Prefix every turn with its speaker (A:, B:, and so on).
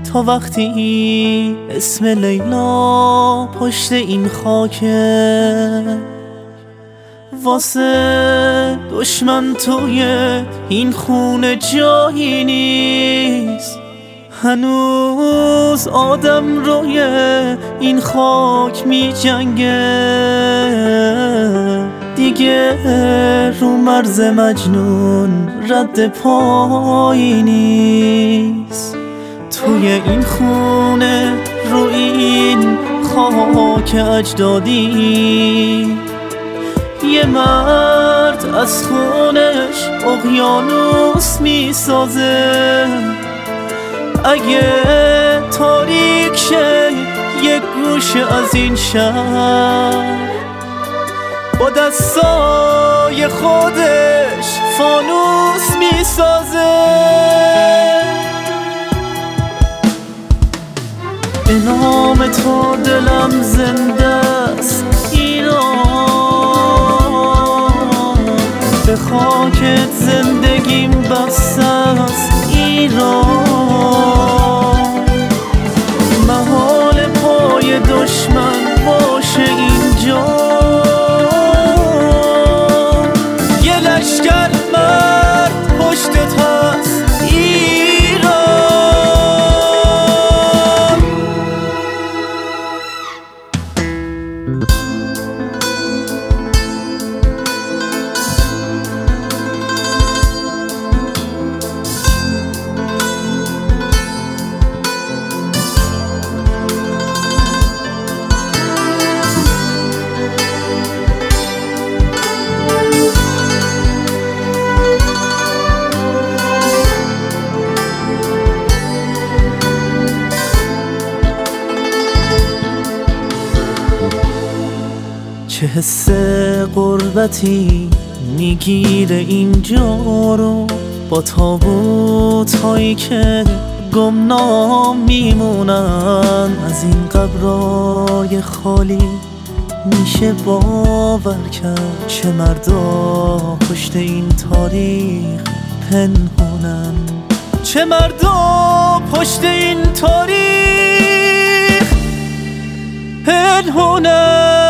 A: تا وقتی اسم لیلا پشت این خاکه، واسه دشمن توی این خونه جایی نیست. هنوز آدم روی این خاک می جنگه، دیگه رو مرز مجنون رد پایی نیست. توی این خونه رو این خاک اجدادی، یه مرد از خونش اقیانوس می سازه. اگه تاریک شه یک گوشه از این شهر، با دستای خودش فانوس می سازه. به نام تو دلم زنده است ایران، به خاکت زندگیم بسته است ایران. محال پای دشمن باشه اینجا، یه لشکر مرد پشتت هست ایران. چه حس غربتی میگیره اینجا رو، با تابوت هایی که گمنام میمونن. از این قبرای خالی میشه باور کرد چه مردا پشت این تاریخ پنهونن، چه مردا پشت این تاریخ پنهونن.